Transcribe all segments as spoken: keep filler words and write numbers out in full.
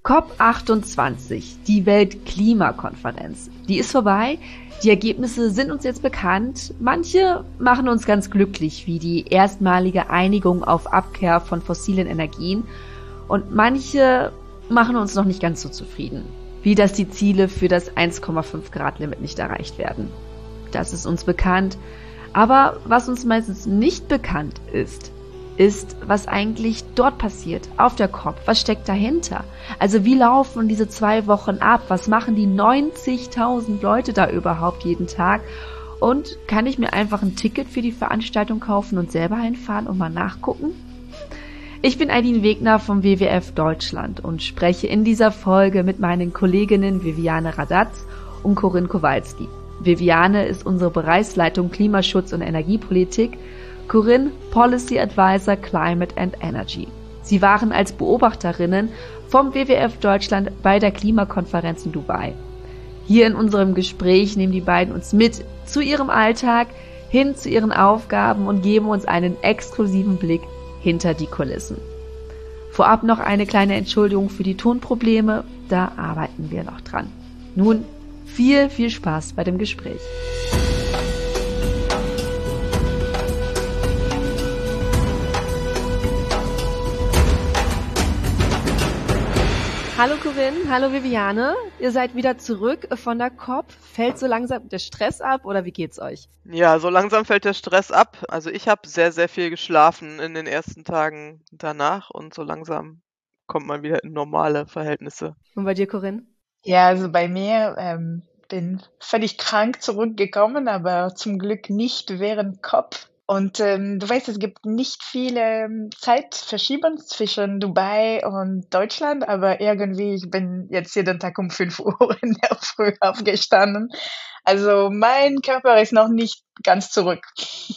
C O P achtundzwanzig, die Weltklimakonferenz. Die ist vorbei. Die Ergebnisse sind uns jetzt bekannt. Manche machen uns ganz glücklich, wie die erstmalige Einigung auf Abkehr von fossilen Energien. Und manche machen uns noch nicht ganz so zufrieden, wie dass die Ziele für das eins Komma fünf Grad Limit nicht erreicht werden. Das ist uns bekannt. Aber was uns meistens nicht bekannt ist, ist, was eigentlich dort passiert, auf der C O P. Was steckt dahinter? Also wie laufen diese zwei Wochen ab? Was machen die neunzigtausend Leute da überhaupt jeden Tag? Und kann ich mir einfach ein Ticket für die Veranstaltung kaufen und selber hinfahren und mal nachgucken? Ich bin Aidin Wegner vom W W F Deutschland und spreche in dieser Folge mit meinen Kolleginnen Viviane Radatz und Corinne Kowalski. Viviane ist unsere Bereichsleitung Klimaschutz und Energiepolitik, Corinne Policy Advisor Climate and Energy. Sie waren als Beobachterinnen vom W W F Deutschland bei der Klimakonferenz in Dubai. Hier in unserem Gespräch nehmen die beiden uns mit zu ihrem Alltag, hin zu ihren Aufgaben und geben uns einen exklusiven Blick hinter die Kulissen. Vorab noch eine kleine Entschuldigung für die Tonprobleme, da arbeiten wir noch dran. Nun viel, viel Spaß bei dem Gespräch. Hallo Corinne, hallo Viviane. Ihr seid wieder zurück von der C O P. Fällt so langsam der Stress ab oder wie geht's euch? Ja, so langsam fällt der Stress ab. Also ich habe sehr, sehr viel geschlafen in den ersten Tagen danach und so langsam kommt man wieder in normale Verhältnisse. Und bei dir, Corinne? Ja, also bei mir ähm, bin völlig krank zurückgekommen, aber zum Glück nicht während C O P. Und ähm, du weißt, es gibt nicht viele ähm, Zeitverschiebungen zwischen Dubai und Deutschland, aber irgendwie, ich bin jetzt jeden Tag um fünf Uhr in der Früh aufgestanden. Also mein Körper ist noch nicht ganz zurück.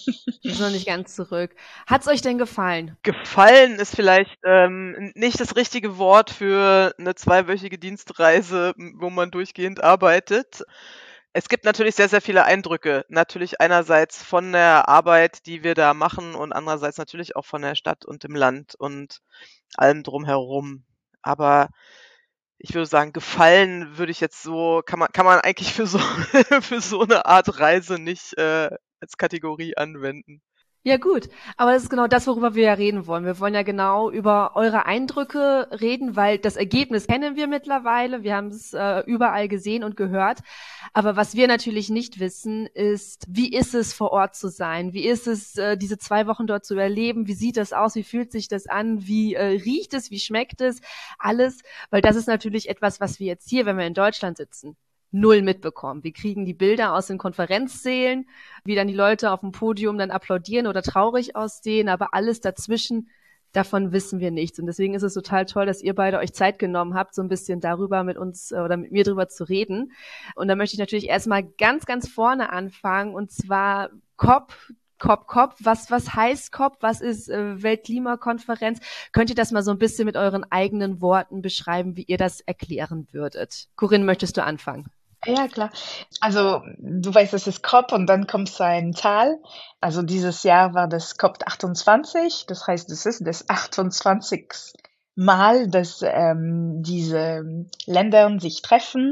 Ist noch nicht ganz zurück. Hat's euch denn gefallen? Gefallen ist vielleicht ähm, nicht das richtige Wort für eine zweiwöchige Dienstreise, wo man durchgehend arbeitet. Es gibt natürlich sehr, sehr viele Eindrücke. Natürlich einerseits von der Arbeit, die wir da machen und andererseits natürlich auch von der Stadt und dem Land und allem drumherum. Aber ich würde sagen, gefallen würde ich jetzt so, kann man, kann man eigentlich für so, für so eine Art Reise nicht äh, als Kategorie anwenden. Ja gut, aber das ist genau das, worüber wir ja reden wollen. Wir wollen ja genau über eure Eindrücke reden, weil das Ergebnis kennen wir mittlerweile. Wir haben es äh, überall gesehen und gehört. Aber was wir natürlich nicht wissen, ist, wie ist es vor Ort zu sein? Wie ist es, äh, diese zwei Wochen dort zu erleben? Wie sieht das aus? Wie fühlt sich das an? Wie äh, riecht es? Wie schmeckt es? Alles, weil das ist natürlich etwas, was wir jetzt hier, wenn wir in Deutschland sitzen, null mitbekommen. Wir kriegen die Bilder aus den Konferenzsälen, wie dann die Leute auf dem Podium dann applaudieren oder traurig aussehen, aber alles dazwischen, davon wissen wir nichts. Und deswegen ist es total toll, dass ihr beide euch Zeit genommen habt, so ein bisschen darüber mit uns oder mit mir drüber zu reden. Und da möchte ich natürlich erstmal ganz, ganz vorne anfangen, und zwar C O P. C O P, C O P, was, was heißt C O P? Was ist äh, Weltklimakonferenz? Könnt ihr das mal so ein bisschen mit euren eigenen Worten beschreiben, wie ihr das erklären würdet? Corinne, möchtest du anfangen? Ja, klar. Also du weißt, es ist C O P und dann kommt so ein Zahl. Also dieses Jahr war das C O P achtundzwanzig. Das heißt, es ist das achtundzwanzigste Mal, dass ähm, diese Länder sich treffen,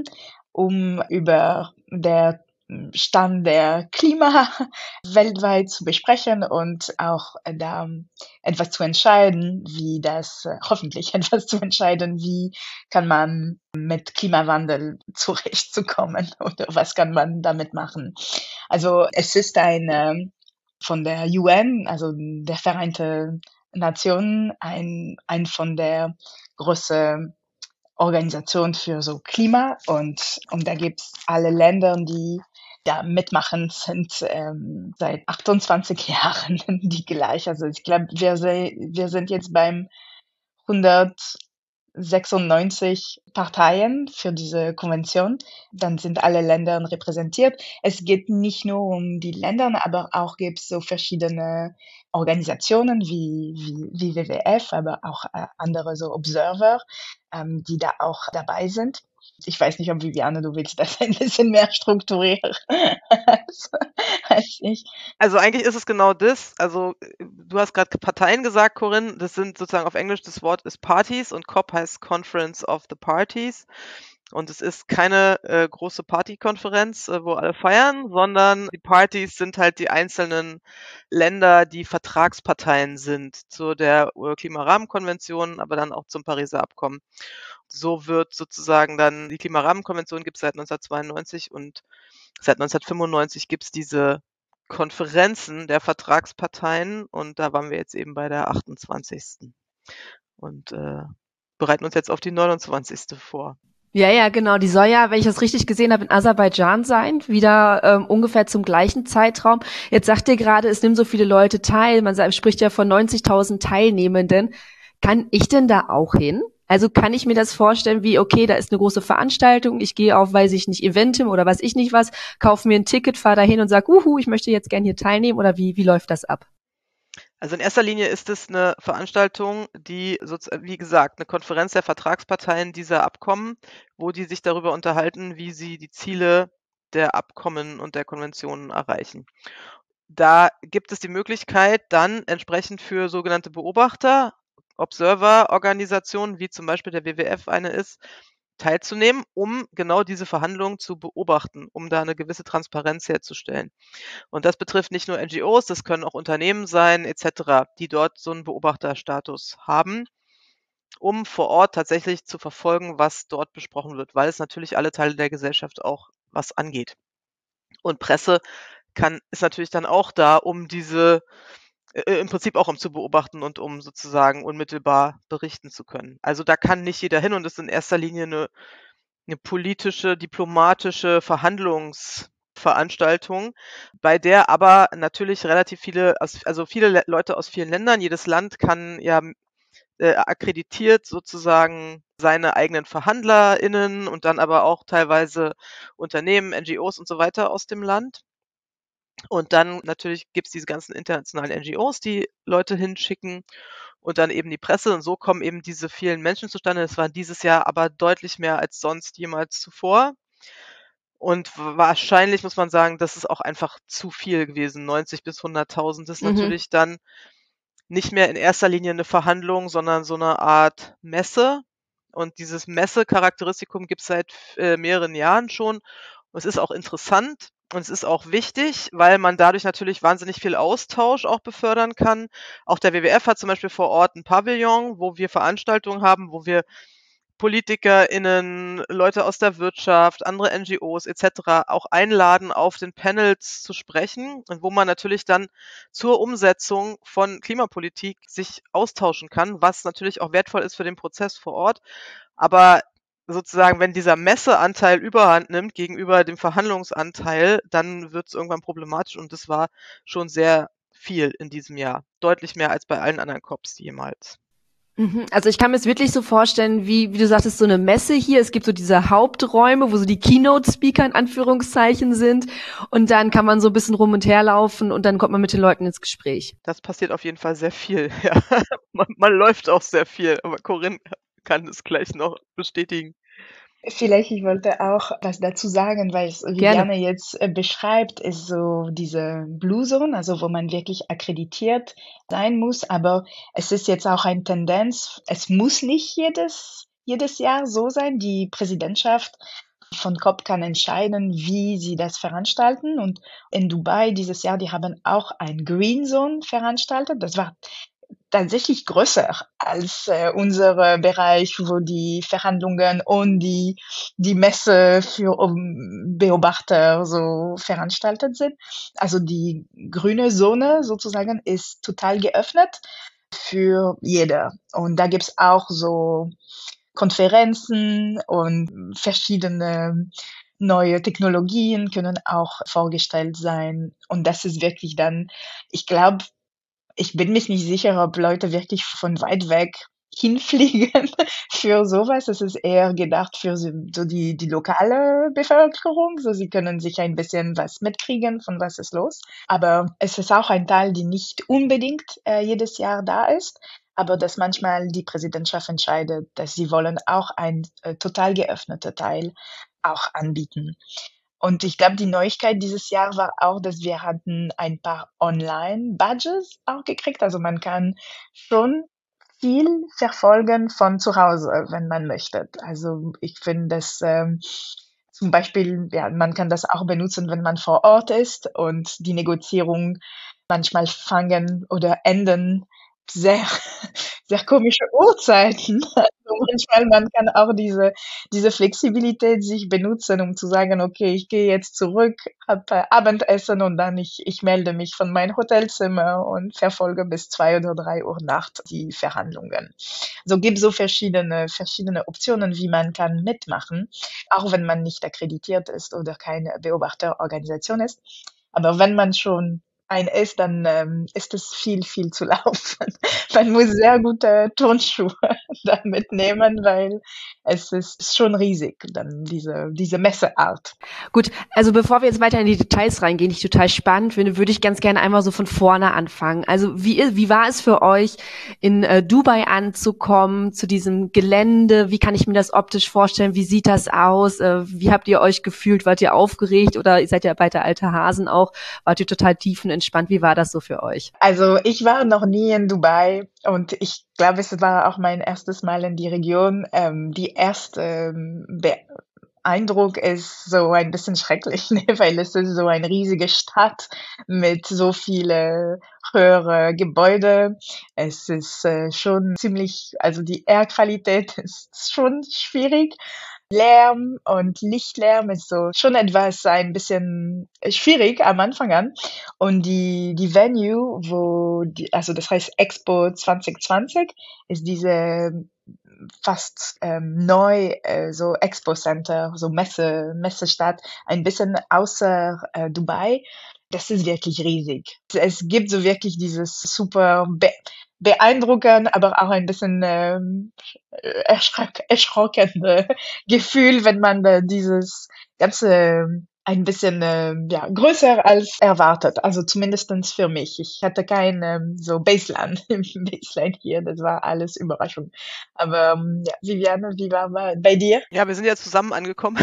um über der Stand der Klima weltweit zu besprechen und auch äh, da etwas zu entscheiden, wie das, äh, hoffentlich etwas zu entscheiden, wie kann man mit Klimawandel zurechtzukommen oder was kann man damit machen. Also es ist eine von der U N, also der Vereinten Nationen, ein, ein von der großen Organisation für so Klima und, und da gibt's alle Länder, die da mitmachen, sind ähm, seit achtundzwanzig Jahren die gleich. Also ich glaube, wir, se- wir sind jetzt beim hundertsechsundneunzig Parteien für diese Konvention. Dann sind alle Länder repräsentiert. Es geht nicht nur um die Länder, aber auch gibt es so verschiedene Organisationen wie, wie, wie W W F, aber auch äh, andere so Observer, ähm, die da auch dabei sind. Ich weiß nicht, ob Viviane, du willst das ein bisschen mehr strukturieren als, als ich. Also eigentlich ist es genau das. Also du hast gerade Parteien gesagt, Corinne. Das sind sozusagen auf Englisch, das Wort ist Parties und C O P heißt Conference of the Parties. Und es ist keine äh, große Partykonferenz, äh, wo alle feiern, sondern die Partys sind halt die einzelnen Länder, die Vertragsparteien sind zu der äh, Klimarahmenkonvention, aber dann auch zum Pariser Abkommen. So wird sozusagen dann, die Klimarahmenkonvention gibt es seit neunzehnhundertzweiundneunzig und seit neunzehnhundertfünfundneunzig gibt es diese Konferenzen der Vertragsparteien und da waren wir jetzt eben bei der achtundzwanzigsten und äh, bereiten uns jetzt auf die neunundzwanzigste vor. Ja, ja, genau. Die soll ja, wenn ich das richtig gesehen habe, in Aserbaidschan sein, wieder ähm, ungefähr zum gleichen Zeitraum. Jetzt sagt ihr gerade, es nimmt so viele Leute teil. Man sagt, spricht ja von neunzigtausend Teilnehmenden. Kann ich denn da auch hin? Also kann ich mir das vorstellen wie, okay, da ist eine große Veranstaltung, ich gehe auf, weiß ich nicht, Eventim oder weiß ich nicht was, kaufe mir ein Ticket, fahre da hin und sage, uhu, ich möchte jetzt gern hier teilnehmen, oder wie, wie läuft das ab? Also in erster Linie ist es eine Veranstaltung, die, wie gesagt, eine Konferenz der Vertragsparteien dieser Abkommen, wo die sich darüber unterhalten, wie sie die Ziele der Abkommen und der Konventionen erreichen. Da gibt es die Möglichkeit, dann entsprechend für sogenannte Beobachter, Observer-Organisationen, wie zum Beispiel der W W F eine ist, teilzunehmen, um genau diese Verhandlungen zu beobachten, um da eine gewisse Transparenz herzustellen. Und das betrifft nicht nur N G Os, das können auch Unternehmen sein et cetera, die dort so einen Beobachterstatus haben, um vor Ort tatsächlich zu verfolgen, was dort besprochen wird, weil es natürlich alle Teile der Gesellschaft auch was angeht. Und Presse kann ist natürlich dann auch da, um diese äh, im Prinzip auch um zu beobachten und um sozusagen unmittelbar berichten zu können. Also da kann nicht jeder hin und es ist in erster Linie eine, eine politische, diplomatische Verhandlungsveranstaltung, bei der aber natürlich relativ viele, also viele Le- Leute aus vielen Ländern, jedes Land kann ja äh, akkreditiert sozusagen seine eigenen VerhandlerInnen und dann aber auch teilweise Unternehmen, N G Os und so weiter aus dem Land. Und dann natürlich gibt's diese ganzen internationalen N G Os, die Leute hinschicken und dann eben die Presse. Und so kommen eben diese vielen Menschen zustande. Das waren dieses Jahr aber deutlich mehr als sonst jemals zuvor. Und wahrscheinlich muss man sagen, das ist auch einfach zu viel gewesen. neunzig bis hunderttausend ist Mhm. natürlich dann nicht mehr in erster Linie eine Verhandlung, sondern so eine Art Messe. Und dieses Messe-Charakteristikum gibt's seit äh, mehreren Jahren schon. Und es ist auch interessant und es ist auch wichtig, weil man dadurch natürlich wahnsinnig viel Austausch auch befördern kann. Auch der W W F hat zum Beispiel vor Ort ein Pavillon, wo wir Veranstaltungen haben, wo wir PolitikerInnen, Leute aus der Wirtschaft, andere N G Os et cetera auch einladen, auf den Panels zu sprechen und wo man natürlich dann zur Umsetzung von Klimapolitik sich austauschen kann, was natürlich auch wertvoll ist für den Prozess vor Ort. Aber sozusagen, wenn dieser Messeanteil Überhand nimmt gegenüber dem Verhandlungsanteil, dann wird es irgendwann problematisch und das war schon sehr viel in diesem Jahr. Deutlich mehr als bei allen anderen C O Ps jemals. Mhm. Also ich kann mir es wirklich so vorstellen, wie, wie du sagtest, so eine Messe hier. Es gibt so diese Haupträume, wo so die Keynote-Speaker in Anführungszeichen sind. Und dann kann man so ein bisschen rum und her laufen und dann kommt man mit den Leuten ins Gespräch. Das passiert auf jeden Fall sehr viel, ja. Man, man läuft auch sehr viel, aber Corinne kann es gleich noch bestätigen. Vielleicht, ich wollte auch was dazu sagen, weil es Viviane jetzt äh, beschreibt, ist so diese Blue Zone, also wo man wirklich akkreditiert sein muss, aber es ist jetzt auch eine Tendenz, es muss nicht jedes, jedes Jahr so sein. Die Präsidentschaft von C O P kann entscheiden, wie sie das veranstalten, und in Dubai dieses Jahr, die haben auch ein Green Zone veranstaltet. Das war tatsächlich größer als äh, unser Bereich, wo die Verhandlungen und die, die Messe für um, Beobachter so veranstaltet sind. Also die grüne Zone sozusagen ist total geöffnet für jeder. Und da gibt's auch so Konferenzen und verschiedene neue Technologien können auch vorgestellt sein. Und das ist wirklich dann, ich glaube, ich bin mich nicht sicher, ob Leute wirklich von weit weg hinfliegen für sowas. Es ist eher gedacht für so die, die lokale Bevölkerung. So, sie können sich ein bisschen was mitkriegen, von was ist los. Aber es ist auch ein Teil, die nicht unbedingt äh, jedes Jahr da ist. aber dass manchmal die Präsidentschaft entscheidet, dass sie wollen auch ein äh, total geöffneter Teil auch anbieten. Und ich glaube, die Neuigkeit dieses Jahr war auch, dass wir hatten ein paar Online-Badges auch gekriegt. Also man kann schon viel verfolgen von zu Hause, wenn man möchte. Also ich finde das ähm, zum Beispiel, ja, man kann das auch benutzen, wenn man vor Ort ist und die Negozierungen manchmal fangen oder enden sehr, sehr komische Uhrzeiten. Also manchmal, man kann auch diese, diese Flexibilität sich benutzen, um zu sagen, okay, ich gehe jetzt zurück, habe Abendessen und dann ich, ich melde mich von meinem Hotelzimmer und verfolge bis zwei oder drei Uhr Nacht die Verhandlungen. So gibt so verschiedene, verschiedene Optionen, wie man kann mitmachen, auch wenn man nicht akkreditiert ist oder keine Beobachterorganisation ist. Aber wenn man schon ein ist, dann ähm, ist es viel, viel zu laufen. Man muss sehr gute Turnschuhe da mitnehmen, weil es ist schon riesig, dann diese, diese Messeart. Gut, also bevor wir jetzt weiter in die Details reingehen, die ich total spannend finde, würde ich ganz gerne einmal so von vorne anfangen. Also wie, wie war es für euch, in äh, Dubai anzukommen, zu diesem Gelände? Wie kann ich mir das optisch vorstellen? Wie sieht das aus? Äh, wie habt ihr euch gefühlt? Wart ihr aufgeregt oder seid ihr bei der alte Hasen auch? Wart ihr total tiefenentspannt? Wie war das so für euch? Also ich war noch nie in Dubai und ich glaube, es war auch mein erstes Mal in die Region. Ähm, die erste ähm, Be Eindruck ist so ein bisschen schrecklich, ne? Weil es ist so eine riesige Stadt mit so viele höhere Gebäude. Es ist äh, schon ziemlich, also die Airqualität ist schon schwierig. Lärm und Lichtlärm ist so schon etwas ein bisschen schwierig am Anfang an. Und die, die Venue, wo die, also das heißt Expo zwanzig zwanzig, ist diese fast ähm, neu, äh, so Expo Center, so Messe, Messestadt, ein bisschen außer äh, Dubai. Das ist wirklich riesig. Es gibt so wirklich dieses super be beeindruckend, aber auch ein bisschen ähm, erschreck erschrockende Gefühl, wenn man da dieses ganze ähm, ein bisschen ähm, ja, größer als erwartet. Also zumindestens für mich. Ich hatte kein ähm, so Baseline, Baseline hier. Das war alles Überraschung. Aber ähm, ja, Viviane, wie war bei bei dir? Ja, wir sind ja zusammen angekommen.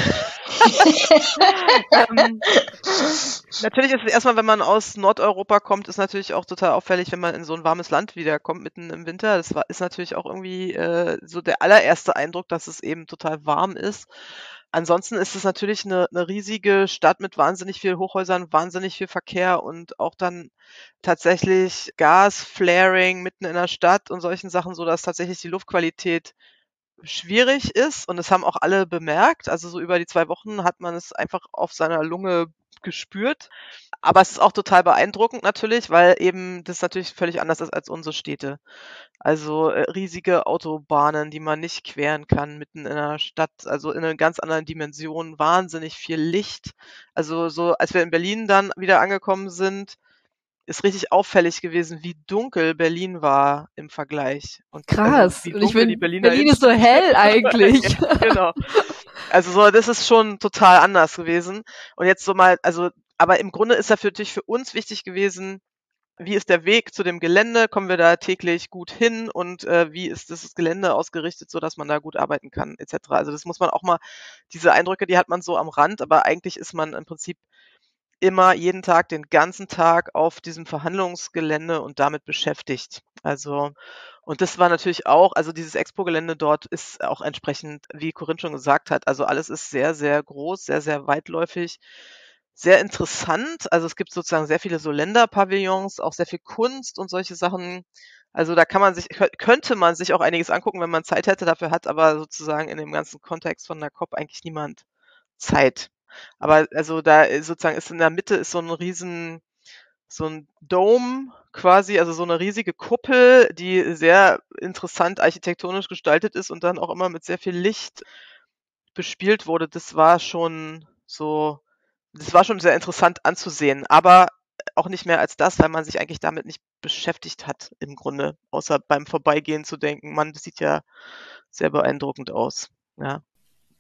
ähm, natürlich ist es erstmal, wenn man aus Nordeuropa kommt, ist natürlich auch total auffällig, wenn man in so ein warmes Land wiederkommt, mitten im Winter. Das war, ist natürlich auch irgendwie äh, so der allererste Eindruck, dass es eben total warm ist. Ansonsten ist es natürlich eine, eine riesige Stadt mit wahnsinnig viel Hochhäusern, wahnsinnig viel Verkehr und auch dann tatsächlich Gasflaring mitten in der Stadt und solchen Sachen, so dass tatsächlich die Luftqualität schwierig ist und das haben auch alle bemerkt. Also so über die zwei Wochen hat man es einfach auf seiner Lunge gespürt. Aber es ist auch total beeindruckend natürlich, weil eben das natürlich völlig anders ist als unsere Städte. Also äh, riesige Autobahnen, die man nicht queren kann mitten in einer Stadt, also in einer ganz anderen Dimension, wahnsinnig viel Licht. Also so, als wir in Berlin dann wieder angekommen sind, ist richtig auffällig gewesen, wie dunkel Berlin war im Vergleich und also Krass. wie Und ich dunkel die finde, Berliner Berlin ist so Innenstadt hell Ja, eigentlich. genau. Also so, das ist schon total anders gewesen. Und jetzt so mal, also, aber im Grunde ist dafür natürlich für uns wichtig gewesen, wie ist der Weg zu dem Gelände? Kommen wir da täglich gut hin und äh, wie ist das Gelände ausgerichtet, so dass man da gut arbeiten kann, et cetera. Also das muss man auch mal, diese Eindrücke, die hat man so am Rand, aber eigentlich ist man im Prinzip immer jeden Tag, den ganzen Tag auf diesem Verhandlungsgelände und damit beschäftigt. Also, und das war natürlich auch, also dieses Expo-Gelände dort ist auch entsprechend, wie Corinne schon gesagt hat, also alles ist sehr, sehr groß, sehr, sehr weitläufig, sehr interessant. Also es gibt sozusagen sehr viele so Länderpavillons, auch sehr viel Kunst und solche Sachen. Also da kann man sich, kö- könnte man sich auch einiges angucken, wenn man Zeit hätte, dafür hat aber sozusagen in dem ganzen Kontext von der COP eigentlich niemand Zeit. Aber also da ist sozusagen ist in der Mitte ist so ein riesen so ein Dome quasi, also so eine riesige Kuppel, die sehr interessant architektonisch gestaltet ist und dann auch immer mit sehr viel Licht bespielt wurde. Das war schon so das war schon sehr interessant anzusehen, aber auch nicht mehr als das, weil man sich eigentlich damit nicht beschäftigt hat im Grunde, außer beim Vorbeigehen zu denken: „Mann, das sieht ja sehr beeindruckend aus.“ Ja.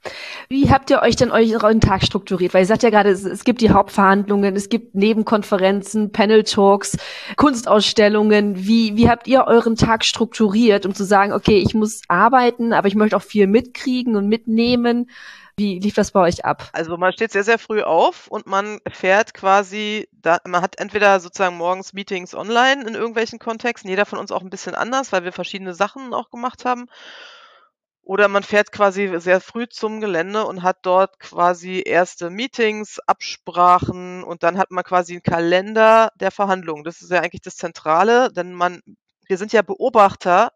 Wie habt ihr euch denn euren Tag strukturiert? Weil ihr sagt ja gerade, es, es gibt die Hauptverhandlungen, es gibt Nebenkonferenzen, Panel-Talks, Kunstausstellungen. Wie, wie habt ihr euren Tag strukturiert, um zu sagen, okay, ich muss arbeiten, aber ich möchte auch viel mitkriegen und mitnehmen? Wie lief das bei euch ab? Also man steht sehr, sehr früh auf und man fährt quasi, da, man hat entweder sozusagen morgens Meetings online in irgendwelchen Kontexten, jeder von uns auch ein bisschen anders, weil wir verschiedene Sachen auch gemacht haben. Oder man fährt quasi sehr früh zum Gelände und hat dort quasi erste Meetings, Absprachen und dann hat man quasi einen Kalender der Verhandlungen. Das ist ja eigentlich das Zentrale, denn man, wir sind ja BeobachterInnen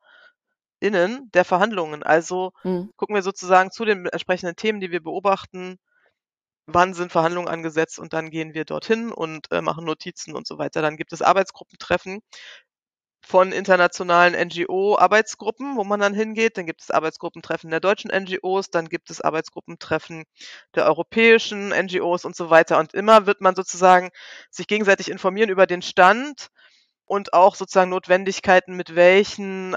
der Verhandlungen. Also Hm. gucken wir sozusagen zu den entsprechenden Themen, die wir beobachten, wann sind Verhandlungen angesetzt und dann gehen wir dorthin und äh, machen Notizen und so weiter. Dann gibt es Arbeitsgruppentreffen von internationalen N G O-Arbeitsgruppen, wo man dann hingeht. Dann gibt es Arbeitsgruppentreffen der deutschen N G Os, dann gibt es Arbeitsgruppentreffen der europäischen N G Os und so weiter. Und immer wird man sozusagen sich gegenseitig informieren über den Stand und auch sozusagen Notwendigkeiten, mit welchen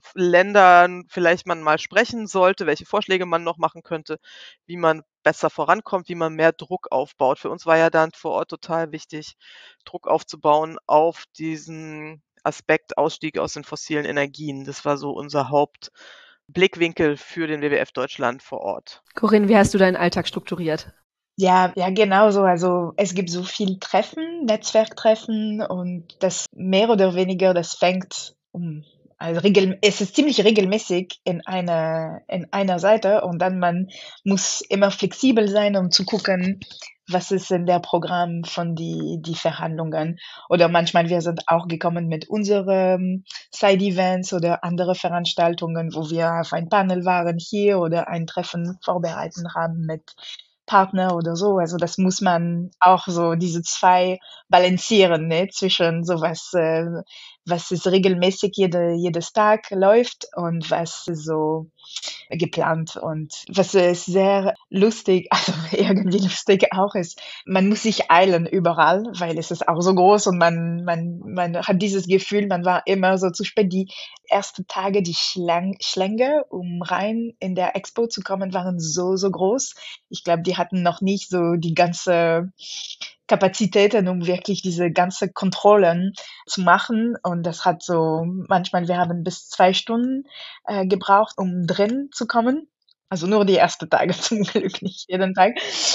Ländern vielleicht man mal sprechen sollte, welche Vorschläge man noch machen könnte, wie man besser vorankommt, wie man mehr Druck aufbaut. Für uns war ja dann vor Ort total wichtig, Druck aufzubauen auf diesen Aspekt Ausstieg aus den fossilen Energien. Das war so unser Hauptblickwinkel für den W W F Deutschland vor Ort. Corinne, wie hast du deinen Alltag strukturiert? Ja, ja, genau so. Also es gibt so viel Treffen, Netzwerktreffen und das mehr oder weniger, das fängt um, also regel, es ist ziemlich regelmäßig in einer, in einer Seite und dann man muss immer flexibel sein, um zu gucken, was ist in der Programm von die, die Verhandlungen. Oder manchmal wir sind auch gekommen mit unseren Side-Events oder andere Veranstaltungen, wo wir auf ein Panel waren hier oder ein Treffen vorbereitet haben mit Partner oder so. Also das muss man auch so diese zwei balancieren, ne, zwischen so was, äh, was ist regelmäßig jede, jedes Tag läuft und was ist so geplant. Und was ist sehr lustig, also irgendwie lustig auch ist, man muss sich eilen überall, weil es ist auch so groß und man, man, man hat dieses Gefühl, man war immer so zu spät. Die ersten Tage, die Schlang Schlänge, um rein in der Expo zu kommen, waren so, so groß. Ich glaube, die hatten noch nicht so die ganze Kapazitäten, um wirklich diese ganze Kontrollen zu machen. Und das hat so, manchmal, wir haben bis zwei Stunden äh, gebraucht, um drin zu kommen. Also nur die ersten Tage zum Glück, nicht jeden Tag.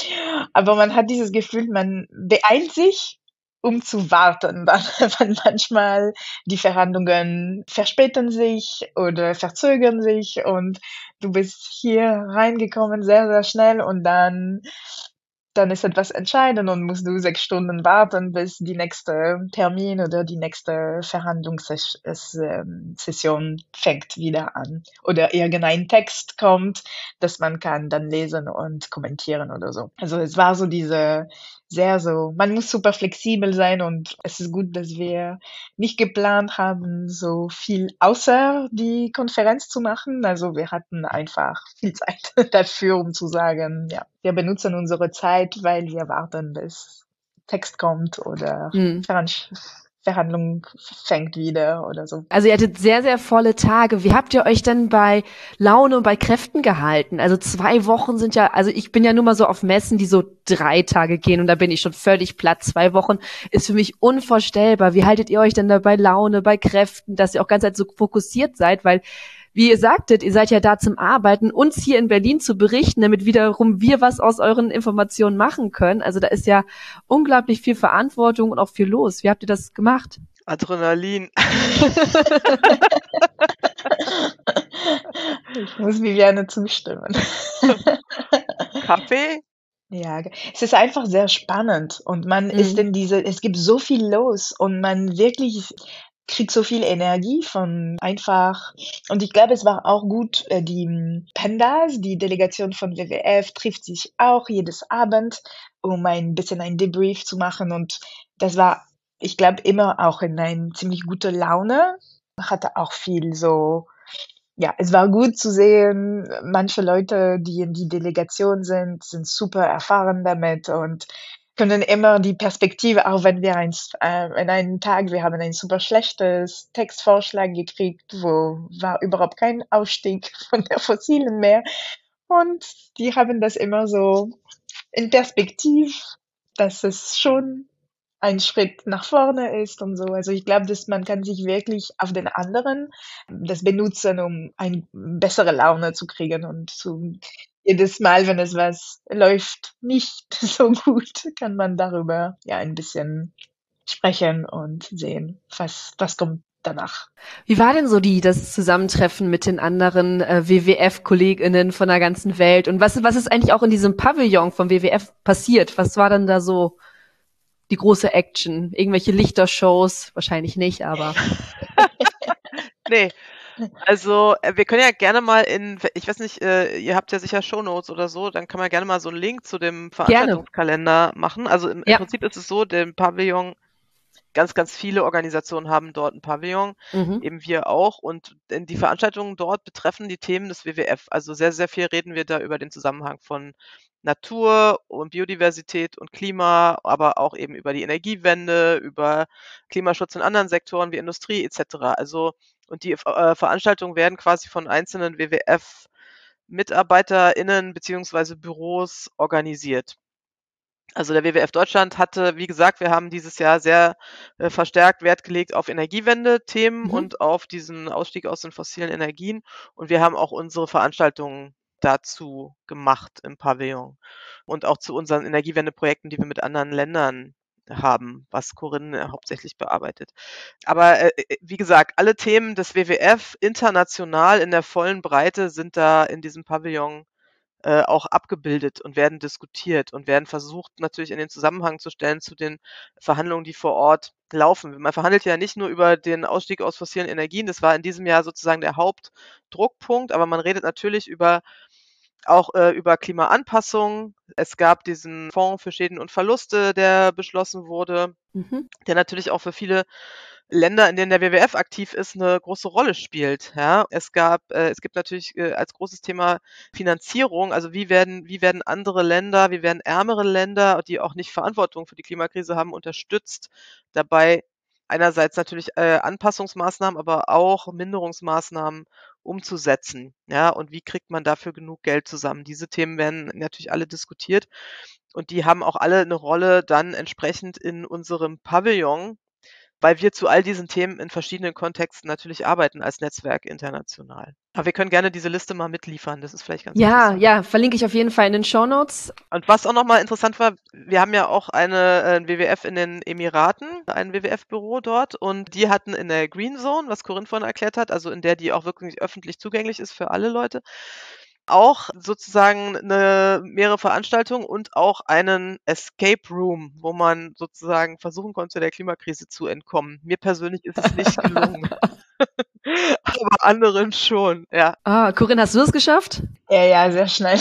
Aber man hat dieses Gefühl, man beeilt sich, um zu warten, dann, weil manchmal die Verhandlungen verspäten sich oder verzögern sich und du bist hier reingekommen sehr, sehr schnell und dann dann ist etwas entscheidend und musst du sechs Stunden warten, bis die nächste Termin oder die nächste Verhandlungssession fängt wieder an. Oder irgendein Text kommt, das man kann dann lesen und kommentieren oder so. Also es war so diese sehr so, man muss super flexibel sein und es ist gut, dass wir nicht geplant haben, so viel außer die Konferenz zu machen. Also wir hatten einfach viel Zeit dafür, um zu sagen, ja, wir benutzen unsere Zeit, weil wir warten, bis Text kommt oder Hm. Verhand- Verhandlung fängt wieder oder so. Also ihr hattet sehr, sehr volle Tage. Wie habt ihr euch denn bei Laune und bei Kräften gehalten? Also zwei Wochen sind ja, also ich bin ja nur mal so auf Messen, die so drei Tage gehen und da bin ich schon völlig platt. Zwei Wochen ist für mich unvorstellbar. Wie haltet ihr euch denn da bei Laune, bei Kräften, dass ihr auch ganz halt so fokussiert seid? Weil, wie ihr sagtet, ihr seid ja da zum Arbeiten, uns hier in Berlin zu berichten, damit wiederum wir was aus euren Informationen machen können. Also da ist ja unglaublich viel Verantwortung und auch viel los. Wie habt ihr das gemacht? Adrenalin. Ich muss Viviane zustimmen. Kaffee? Ja, ge- es ist einfach sehr spannend und man ist Mhm. in diese, es gibt so viel los und man wirklich kriegt so viel Energie von einfach, und ich glaube, es war auch gut, äh, die mm, Pandas, die Delegation von W W F trifft sich auch jedes Abend, um ein bisschen ein Debrief zu machen und das war, ich glaube, immer auch in eine ziemlich gute Laune, hatte auch viel so, ja, es war gut zu sehen, manche Leute, die in die Delegation sind, sind super erfahren damit und können immer die Perspektive, auch wenn wir eins, äh, in einem Tag, wir haben ein super schlechtes Textvorschlag gekriegt, wo war überhaupt kein Ausstieg von der Fossilen mehr. Und die haben das immer so in Perspektiv, dass es schon ein Schritt nach vorne ist und so. Also ich glaube, dass man kann sich wirklich auf den anderen das benutzen, um eine bessere Laune zu kriegen und zu jedes Mal, wenn es was läuft nicht so gut, kann man darüber ja ein bisschen sprechen und sehen, was was kommt danach. Wie war denn so die das Zusammentreffen mit den anderen äh, W W F-KollegInnen von der ganzen Welt? Und was, was ist eigentlich auch in diesem Pavillon vom W W F passiert? Was war dann da so die große Action? Irgendwelche Lichtershows? Wahrscheinlich nicht, aber Nee. Also, äh, wir können ja gerne mal in, ich weiß nicht, äh, ihr habt ja sicher Shownotes oder so, dann kann man gerne mal so einen Link zu dem gerne. Veranstaltungskalender machen. Also im, im Ja. Prinzip ist es so, der Pavillon, ganz, ganz viele Organisationen haben dort ein Pavillon, Mhm. eben wir auch. Und in die Veranstaltungen dort betreffen die Themen des W W F. Also sehr, sehr viel reden wir da über den Zusammenhang von Natur und Biodiversität und Klima, aber auch eben über die Energiewende, über Klimaschutz in anderen Sektoren wie Industrie et cetera. Also, und die äh, Veranstaltungen werden quasi von einzelnen W W F-MitarbeiterInnen beziehungsweise Büros organisiert. Also der W W F Deutschland hatte, wie gesagt, wir haben dieses Jahr sehr äh, verstärkt Wert gelegt auf Energiewende-Themen Mhm. und auf diesen Ausstieg aus den fossilen Energien. Und wir haben auch unsere Veranstaltungen dazu gemacht im Pavillon und auch zu unseren Energiewende-Projekten, die wir mit anderen Ländern haben, was Corinne äh, hauptsächlich bearbeitet. Aber äh, äh, wie gesagt, alle Themen des W W F international in der vollen Breite sind da in diesem Pavillon äh, auch abgebildet und werden diskutiert und werden versucht, natürlich in den Zusammenhang zu stellen zu den Verhandlungen, die vor Ort laufen. Man verhandelt ja nicht nur über den Ausstieg aus fossilen Energien, das war in diesem Jahr sozusagen der Hauptdruckpunkt, aber man redet natürlich über auch äh, über Klimaanpassung. Es gab diesen Fonds für Schäden und Verluste, der beschlossen wurde, Mhm. der natürlich auch für viele Länder, in denen der W W F aktiv ist, eine große Rolle spielt. Ja, es gab, äh, es gibt natürlich äh, als großes Thema Finanzierung. Also wie werden, wie werden andere Länder, wie werden ärmere Länder, die auch nicht Verantwortung für die Klimakrise haben, unterstützt, dabei einerseits natürlich äh, Anpassungsmaßnahmen, aber auch Minderungsmaßnahmen umzusetzen. Ja, und wie kriegt man dafür genug Geld zusammen? Diese Themen werden natürlich alle diskutiert und die haben auch alle eine Rolle dann entsprechend in unserem Pavillon, weil wir zu all diesen Themen in verschiedenen Kontexten natürlich arbeiten als Netzwerk international. Aber wir können gerne diese Liste mal mitliefern, das ist vielleicht ganz Ja, interessant. ja, verlinke ich auf jeden Fall in den Shownotes. Und was auch nochmal interessant war, wir haben ja auch eine äh, ein W W F in den Emiraten, ein W W F-Büro dort und die hatten in der Green Zone, was Corinne vorhin erklärt hat, also in der die auch wirklich öffentlich zugänglich ist für alle Leute, auch sozusagen 'ne mehrere Veranstaltungen und auch einen Escape Room, wo man sozusagen versuchen konnte, der Klimakrise zu entkommen. Mir persönlich ist es nicht gelungen, aber anderen schon, ja. Ah, Corinne, hast du das geschafft? Ja, ja, sehr schnell.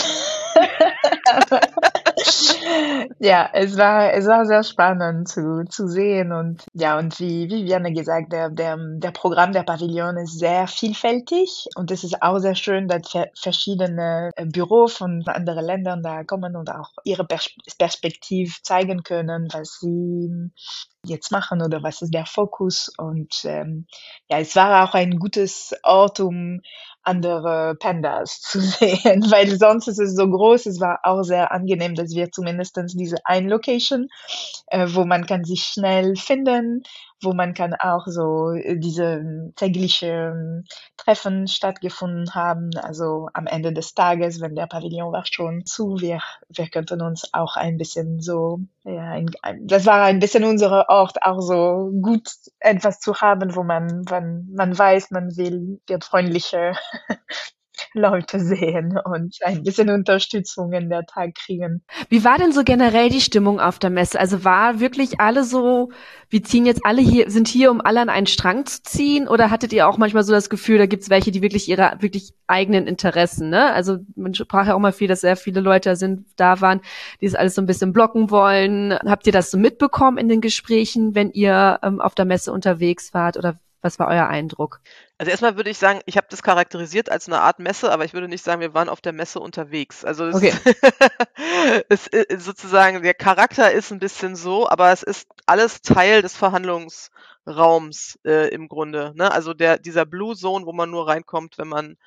Ja, es war es war sehr spannend zu zu sehen und ja, und wie wie Viviane gesagt, der der der Programm der Pavillon ist sehr vielfältig und es ist auch sehr schön, dass ver verschiedene äh, Büros von anderen Ländern da kommen und auch ihre Pers Perspektive zeigen können, was sie jetzt machen oder was ist der Fokus. Und ähm, ja, es war auch ein gutes Ort, um andere Pandas zu sehen, weil sonst ist es so groß. Es war auch sehr angenehm, dass wir zumindestens diese eine Location, äh, wo man kann sich schnell finden, wo man kann auch so äh, diese ähm, tägliche ähm, Treffen stattgefunden haben. Also am Ende des Tages, wenn der Pavillon war schon zu, wir, wir könnten uns auch ein bisschen so, ja, ein, ein, das war ein bisschen unser Ort, auch so gut etwas zu haben, wo man, wenn man weiß, man will, wird freundliche Leute sehen und ein bisschen Unterstützung in der Tag kriegen. Wie war denn so generell die Stimmung auf der Messe? Also war wirklich alle so, wir ziehen jetzt alle hier, sind hier, um alle an einen Strang zu ziehen? Oder hattet ihr auch manchmal so das Gefühl, da gibt's welche, die wirklich ihre wirklich eigenen Interessen, ne? Also man sprach ja auch mal viel, dass sehr viele Leute sind, da waren, die das alles so ein bisschen blocken wollen. Habt ihr das so mitbekommen in den Gesprächen, wenn ihr ähm, auf der Messe unterwegs wart? Oder was war euer Eindruck? Also erstmal würde ich sagen, ich habe das charakterisiert als eine Art Messe, aber ich würde nicht sagen, wir waren auf der Messe unterwegs. Also es, Okay. es ist sozusagen, der Charakter ist ein bisschen so, aber es ist alles Teil des Verhandlungsraums äh, im Grunde. Ne? Also der, dieser Blue Zone, wo man nur reinkommt, wenn man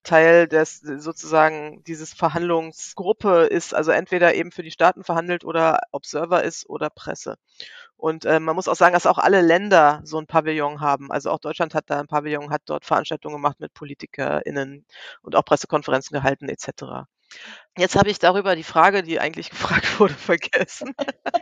Teil des sozusagen dieses Verhandlungsgruppe ist, also entweder eben für die Staaten verhandelt oder Observer ist oder Presse. Und äh, man muss auch sagen, dass auch alle Länder so ein Pavillon haben. Also auch Deutschland hat da ein Pavillon, hat dort Veranstaltungen gemacht mit PolitikerInnen und auch Pressekonferenzen gehalten et cetera. Jetzt habe ich darüber die Frage, die eigentlich gefragt wurde, vergessen.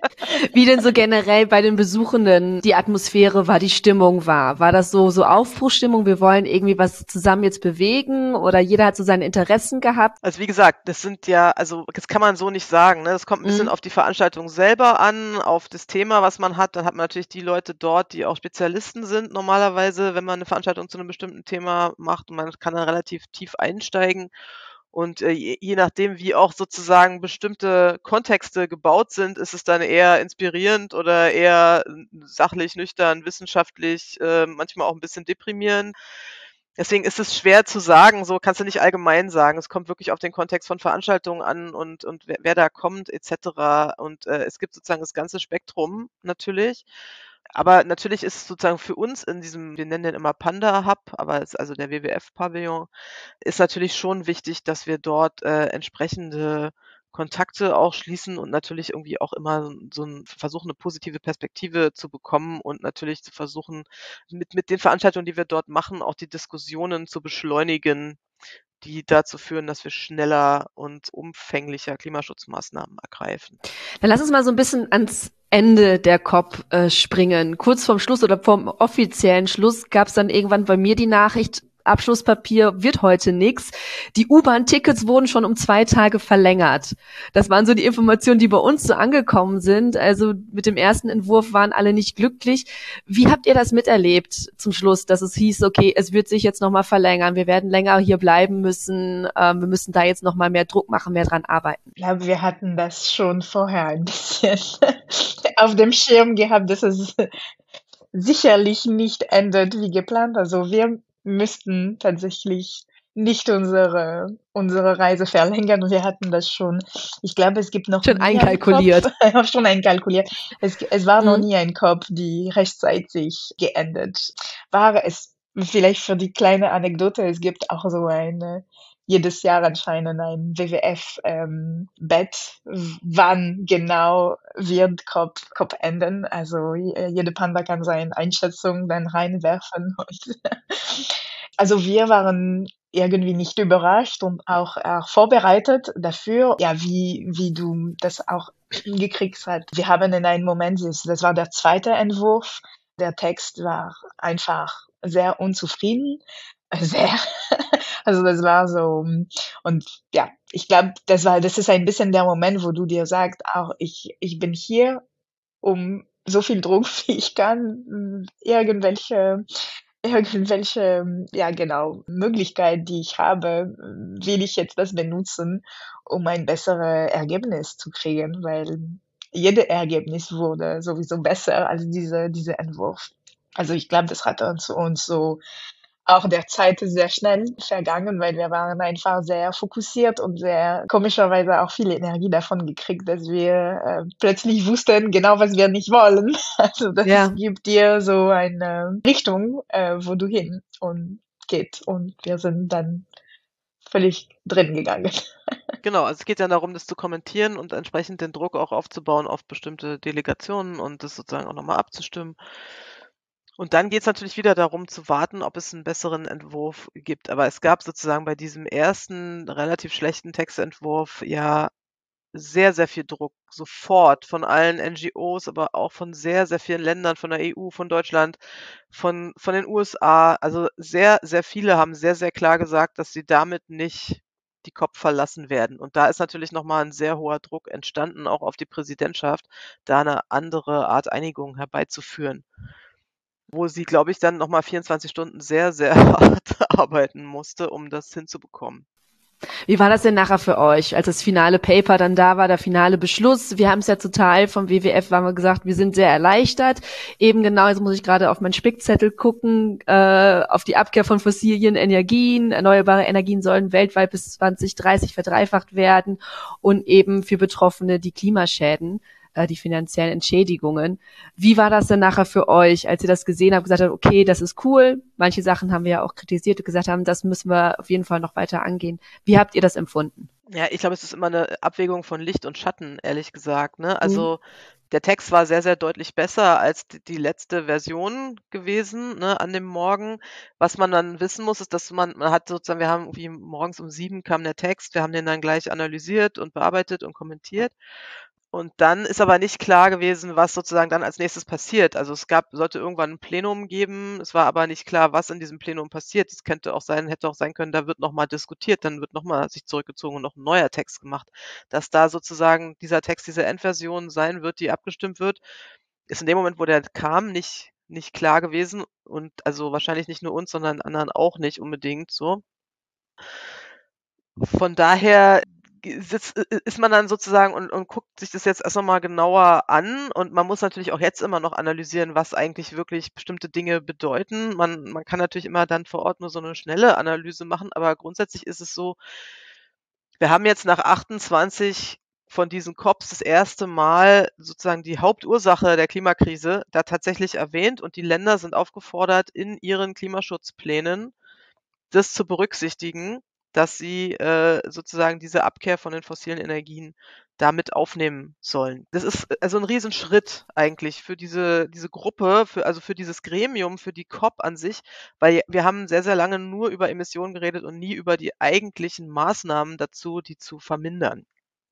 Wie denn so generell bei den Besuchenden die Atmosphäre war, die Stimmung war? War das so so Aufbruchstimmung, wir wollen irgendwie was zusammen jetzt bewegen oder jeder hat so seine Interessen gehabt? Also wie gesagt, das sind ja, also das kann man so nicht sagen. Ne? Das kommt ein bisschen Mhm. auf die Veranstaltung selber an, auf das Thema, was man hat. Dann hat man natürlich die Leute dort, die auch Spezialisten sind normalerweise, wenn man eine Veranstaltung zu einem bestimmten Thema macht und man kann dann relativ tief einsteigen. Und äh, je, je nachdem, wie auch sozusagen bestimmte Kontexte gebaut sind, ist es dann eher inspirierend oder eher äh, sachlich, nüchtern, wissenschaftlich, äh, manchmal auch ein bisschen deprimierend. Deswegen ist es schwer zu sagen, so kannst du nicht allgemein sagen. Es kommt wirklich auf den Kontext von Veranstaltungen an und, und wer, wer da kommt et cetera. Und äh, es gibt sozusagen das ganze Spektrum natürlich. Aber natürlich ist es sozusagen für uns in diesem, wir nennen den immer Panda-Hub, aber es ist also der W W F-Pavillon, ist natürlich schon wichtig, dass wir dort äh, entsprechende Kontakte auch schließen und natürlich irgendwie auch immer so so 'n versuchen, eine positive Perspektive zu bekommen und natürlich zu versuchen, mit mit den Veranstaltungen, die wir dort machen, auch die Diskussionen zu beschleunigen, die dazu führen, dass wir schneller und umfänglicher Klimaschutzmaßnahmen ergreifen. Dann lass uns mal so ein bisschen ans Ende der COP äh, springen. Kurz vorm Schluss oder vorm offiziellen Schluss gab es dann irgendwann bei mir die Nachricht, Abschlusspapier wird heute nix. Die U-Bahn-Tickets wurden schon um zwei Tage verlängert. Das waren so die Informationen, die bei uns so angekommen sind. Also mit dem ersten Entwurf waren alle nicht glücklich. Wie habt ihr das miterlebt zum Schluss, dass es hieß, okay, es wird sich jetzt nochmal verlängern, wir werden länger hier bleiben müssen, ähm, wir müssen da jetzt nochmal mehr Druck machen, mehr dran arbeiten? Ich glaube, wir hatten das schon vorher ein bisschen auf dem Schirm gehabt, dass es sicherlich nicht endet wie geplant. Also wir müssten tatsächlich nicht unsere unsere Reise verlängern. Wir hatten das schon. Ich glaube, es gibt noch Schon nie einen einkalkuliert. Kopf. Ich habe schon einkalkuliert. Es, es war noch Mhm. nie ein Kopf, die rechtzeitig geendet war. Es vielleicht für die kleine Anekdote, es gibt auch so eine jedes Jahr anscheinend ein W W F-Bett, wann genau wird COP, COP enden. Also je- jede Panda kann seine Einschätzung dann reinwerfen. Und also wir waren irgendwie nicht überrascht und auch, auch vorbereitet dafür, ja, wie, wie du das auch gekriegt hast. Wir haben in einem Moment, das, das war der zweite Entwurf, der Text war einfach sehr unzufrieden, sehr, also das war so, und ja, ich glaube, das war, das ist ein bisschen der Moment, wo du dir sagst, auch ich, ich bin hier, um so viel Druck wie ich kann, irgendwelche irgendwelche, ja genau, Möglichkeit, die ich habe, will ich jetzt das benutzen, um ein besseres Ergebnis zu kriegen, weil jedes Ergebnis wurde sowieso besser als diese, dieser Entwurf. Also ich glaube, das hat uns, uns so auch der Zeit ist sehr schnell vergangen, weil wir waren einfach sehr fokussiert und sehr komischerweise auch viel Energie davon gekriegt, dass wir äh, plötzlich wussten genau, was wir nicht wollen. Also das Ja. gibt dir so eine Richtung, äh, wo du hin und geht. Und wir sind dann völlig drin gegangen. Genau, also es geht ja darum, das zu kommentieren und entsprechend den Druck auch aufzubauen auf bestimmte Delegationen und das sozusagen auch nochmal abzustimmen. Und dann geht es natürlich wieder darum zu warten, ob es einen besseren Entwurf gibt. Aber es gab sozusagen bei diesem ersten relativ schlechten Textentwurf ja sehr, sehr viel Druck sofort von allen N G Os, aber auch von sehr, sehr vielen Ländern, von der E U, von Deutschland, von von den U S A. Also sehr, sehr viele haben sehr, sehr klar gesagt, dass sie damit nicht die COP verlassen werden. Und da ist natürlich noch mal 'n sehr hoher Druck entstanden, auch auf die Präsidentschaft, da eine andere Art Einigung herbeizuführen, wo sie, glaube ich, dann noch mal vierundzwanzig Stunden sehr, sehr hart arbeiten musste, um das hinzubekommen. Wie war das denn nachher für euch, als das finale Paper dann da war, der finale Beschluss? Wir haben es ja total vom W W F, haben wir gesagt, wir sind sehr erleichtert. Eben genau, jetzt muss ich gerade auf meinen Spickzettel gucken, äh, auf die Abkehr von fossilen Energien. Erneuerbare Energien sollen weltweit bis zwanzig dreißig verdreifacht werden und eben für Betroffene die Klimaschäden äh, die finanziellen Entschädigungen. Wie war das denn nachher für euch, als ihr das gesehen habt, gesagt habt, okay, das ist cool. Manche Sachen haben wir ja auch kritisiert und gesagt haben, das müssen wir auf jeden Fall noch weiter angehen. Wie habt ihr das empfunden? Ja, ich glaube, es ist immer eine Abwägung von Licht und Schatten, ehrlich gesagt, ne? Mhm. Also, der Text war sehr, sehr deutlich besser als d die letzte Version gewesen, ne, an dem Morgen. Was man dann wissen muss, ist, dass man man hat sozusagen wir haben irgendwie morgens um sieben kam der Text, wir haben den dann gleich analysiert und bearbeitet und kommentiert. Und dann ist aber nicht klar gewesen, was sozusagen dann als Nächstes passiert. Also, es gab sollte irgendwann 'n Plenum geben, es war aber nicht klar, was in diesem Plenum passiert. Es könnte auch sein hätte auch sein können, da wird noch mal diskutiert, dann wird noch mal sich zurückgezogen und noch 'n neuer Text gemacht. Dass da sozusagen dieser Text diese Endversion sein wird, die abgestimmt wird, ist in dem Moment, wo der kam, nicht nicht klar gewesen und also, wahrscheinlich nicht nur uns, sondern anderen auch nicht unbedingt so. Von daher g sitzt i i ist man dann sozusagen und und guckt sich das jetzt erst noch mal genauer an und man muss natürlich auch jetzt immer noch analysieren, was eigentlich wirklich bestimmte Dinge bedeuten. Man man kann natürlich immer dann vor Ort nur so 'ne schnelle Analyse machen, aber grundsätzlich ist es so wir haben jetzt nach achtundzwanzig von diesen COPs das erste Mal sozusagen die Hauptursache der Klimakrise da tatsächlich erwähnt und die Länder sind aufgefordert, in ihren Klimaschutzplänen das zu berücksichtigen, dass sie, äh, sozusagen diese Abkehr von den fossilen Energien da mit aufnehmen sollen. Das ist also 'n Riesenschritt eigentlich für diese diese Gruppe, für also, für dieses Gremium, für die COP an sich, weil wir haben sehr, sehr lange nur über Emissionen geredet und nie über die eigentlichen Maßnahmen dazu, die zu vermindern.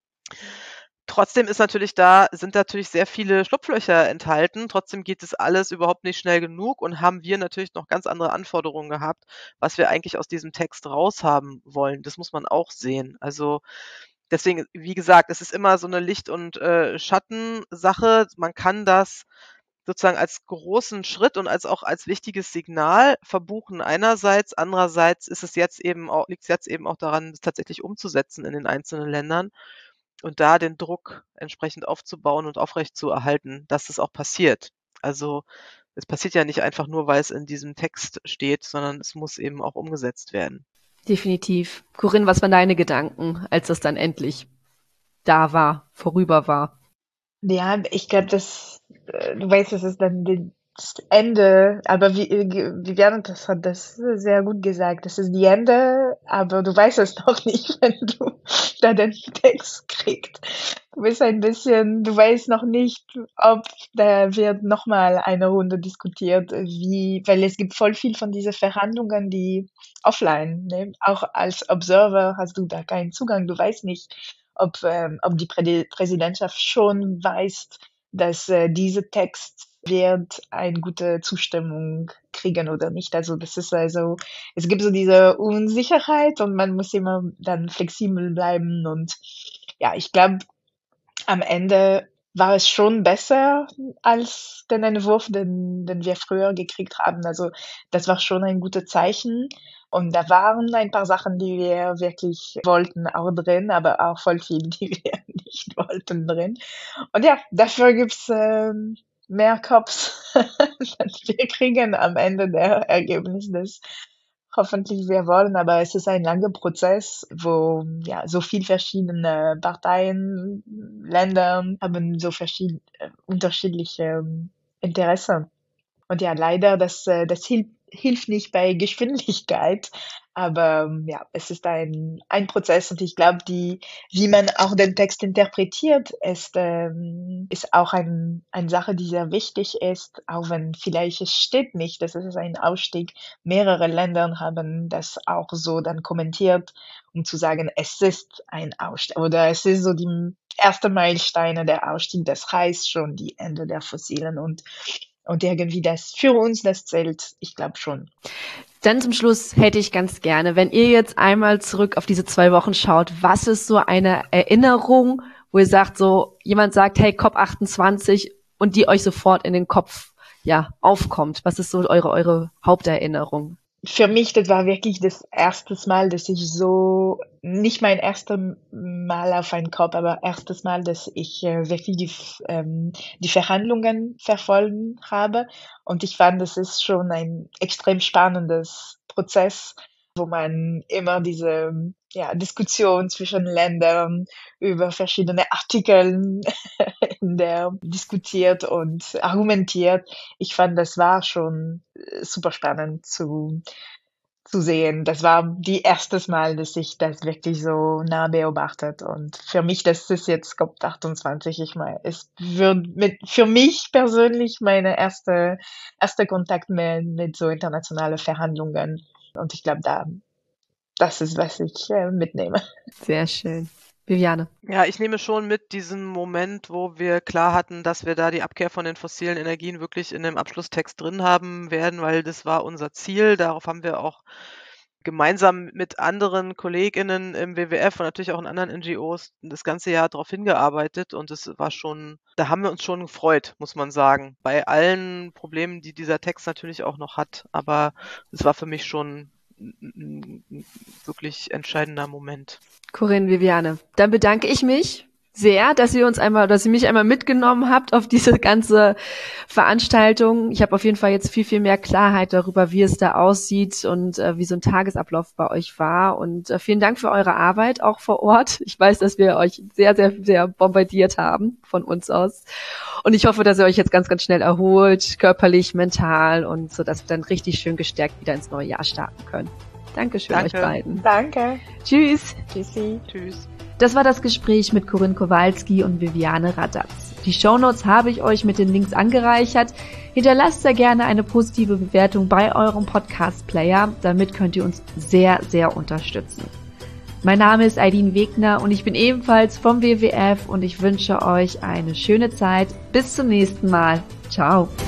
Trotzdem ist natürlich da sind natürlich sehr viele Schlupflöcher enthalten. Trotzdem geht das alles überhaupt nicht schnell genug und haben wir natürlich noch ganz andere Anforderungen gehabt, was wir eigentlich aus diesem Text raushaben wollen. Das muss man auch sehen. Also, deswegen, wie gesagt, es ist immer so 'ne Licht und, äh, Schattensache. Man kann das sozusagen als großen Schritt und als auch als wichtiges Signal verbuchen einerseits. Andererseits ist es jetzt eben au liegt's jetzt eben auch daran, das tatsächlich umzusetzen in den einzelnen Ländern und da den Druck entsprechend aufzubauen und aufrechtzuerhalten, dass es auch passiert. Also, es passiert ja nicht einfach nur, weil es in diesem Text steht, sondern es muss eben auch umgesetzt werden. Definitiv. Corinne, was waren deine Gedanken, als das dann endlich da war, vorüber war? Ja, ich glaube, das äh, du weißt, das ist dann d das Ende, aber wie äh, g Viviane, das hat das sehr gut gesagt. Das ist die Ende, aber du weißt es noch nicht, wenn du da den Text kriegst. Du bist ein bisschen du weißt noch nicht, ob da wird noch mal eine Runde diskutiert, wie weil es gibt voll viel von diese Verhandlungen, die offline, ne? Auch als Observer hast du da keinen Zugang. Du weißt nicht, ob, ähm ob die Prädi Präsidentschaft schon weiß, dass, äh, diese Text wird eine gute Zustimmung kriegen oder nicht. Also, das ist also es gibt so diese Unsicherheit und man muss immer dann flexibel bleiben und ja, ich glaube, am Ende war es schon besser als den Entwurf, den den wir früher gekriegt haben. Also, das war schon ein gutes Zeichen und da waren ein paar Sachen, die wir wirklich wollten, auch drin, aber auch voll viel, die wir nicht wollten, drin. Und ja, dafür gibt's, ähm, mehr COPs, als wir kriegen am Ende der Ergebnis des hoffentlich wir wollen, aber es ist ein langer Prozess, wo, ja, so viel verschiedene Parteien, Länder haben so verschied äh, unterschiedliche Interessen. Und ja, leider, das äh, das hilft hilft nicht bei Geschwindigkeit, aber ja, es ist ein ein Prozess und ich glaube, die wie man auch den Text interpretiert, ist, ähm ist auch ein eine Sache, die sehr wichtig ist, auch wenn vielleicht es steht nicht, das ist ein Ausstieg. Mehrere Ländern haben das auch so dann kommentiert, um zu sagen, es ist ein Ausstieg oder es ist so die erste Meilensteine der Ausstieg. Das heißt schon die Ende der Fossilen und und irgendwie das für uns, das zählt, ich glaube schon. Dann zum Schluss hätte ich ganz gerne, wenn ihr jetzt einmal zurück auf diese zwei Wochen schaut, was ist so eine Erinnerung, wo ihr sagt, so jemand sagt, hey, COP achtundzwanzig und die euch sofort in den Kopf ja aufkommt. Was ist so eure eure Haupterinnerung? Für mich, das war wirklich das erste Mal, dass ich so nicht mein erstes Mal auf ein COP, aber erstes Mal, dass ich, äh, wirklich die F ähm, die Verhandlungen verfolgen habe. Und ich fand, das ist schon ein extrem spannendes Prozess, wo man immer diese, ja, Diskussion zwischen Ländern über verschiedene Artikeln Stunden der diskutiert und argumentiert. Ich fand, das war schon super spannend zu zu sehen. Das war die erstes Mal, dass ich das wirklich so nah beobachtet. Und für mich, das ist jetzt C O P achtundzwanzig. Ich meine, es wird mit, für mich persönlich meine erste, erste Kontakt mit, mit so internationalen Verhandlungen. Und ich glaube, da, das ist, was ich äh, mitnehme. Sehr schön. Viviane. Ja, ich nehme schon mit diesen Moment, wo wir klar hatten, dass wir da die Abkehr von den fossilen Energien wirklich in dem Abschlusstext drin haben werden, weil das war unser Ziel. Darauf haben wir auch gemeinsam mit anderen KollegInnen im W W F und natürlich auch in anderen N G Os das ganze Jahr darauf hingearbeitet und es war schon, da haben wir uns schon gefreut, muss man sagen. Bei allen Problemen, die dieser Text natürlich auch noch hat, aber es war für mich schon ein wirklich entscheidender Moment. Corinne, Viviane, dann bedanke ich mich sehr, dass ihr uns einmal, dass ihr mich einmal mitgenommen habt auf diese ganze Veranstaltung. Ich habe auf jeden Fall jetzt viel, viel mehr Klarheit darüber, wie es da aussieht und äh, wie so ein Tagesablauf bei euch war. Und äh, vielen Dank für eure Arbeit, auch vor Ort. Ich weiß, dass wir euch sehr, sehr, sehr bombardiert haben von uns aus. Und ich hoffe, dass ihr euch jetzt ganz, ganz schnell erholt, körperlich, mental und so, dass wir dann richtig schön gestärkt wieder ins neue Jahr starten können. Dankeschön Danke. euch beiden. Danke. Tschüss. Tschüssi. Tschüss. Das war das Gespräch mit Corinne Kowalski und Viviane Radatz. Die Shownotes habe ich euch mit den Links angereichert. Hinterlasst sehr gerne eine positive Bewertung bei eurem Podcast-Player. Damit könnt ihr uns sehr, sehr unterstützen. Mein Name ist Aidin Wegner und ich bin ebenfalls vom W W F und ich wünsche euch eine schöne Zeit. Bis zum nächsten Mal. Ciao.